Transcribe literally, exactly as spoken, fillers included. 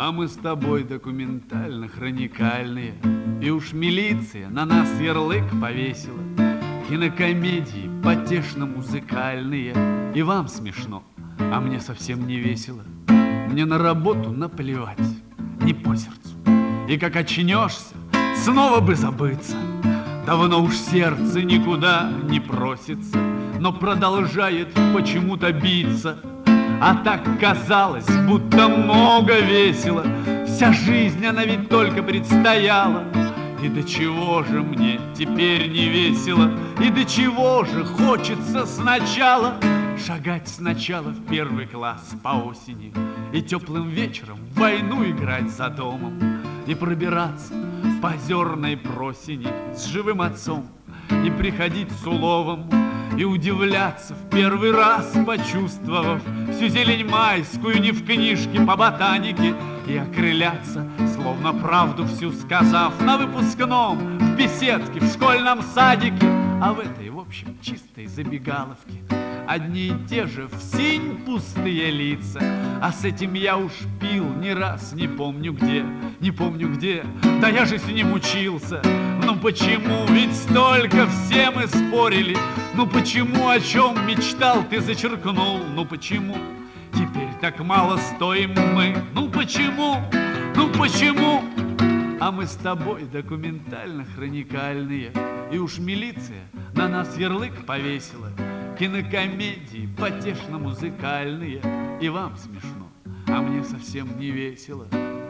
А мы с тобой документально-хроникальные. И уж милиция на нас ярлык повесила. Кинокомедии потешно-музыкальные. И вам смешно, а мне совсем не весело. Мне на работу наплевать, не по сердцу. И как очнешься, снова бы забыться. Давно уж сердце никуда не просится, но продолжает почему-то биться. А так казалось, будто много весело. Вся жизнь, она ведь только предстояла. И до чего же мне теперь не весело? И до чего же хочется сначала шагать сначала в первый класс по осени и теплым вечером в войну играть за домом, и пробираться по озерной просени с живым отцом, и приходить с уловом, и удивляться в первый раз, почувствовав всю зелень майскую не в книжке по ботанике, и окрыляться, словно правду всю сказав, на выпускном, в беседке, в школьном садике, а в этой, в общем, чистой забегаловке одни и те же в синь пустые лица. А с этим я уж пил не раз, не помню где, не помню где. Да я же с ним учился. Ну почему? Ведь столько все мы спорили. Ну почему? О чем мечтал, ты зачеркнул. Ну почему? Теперь так мало стоим мы. Ну почему? Ну почему? А мы с тобой документально-хроникальные. И уж милиция на нас ярлык повесила. Кинокомедии потешно-музыкальные. И вам смешно, а мне совсем не весело.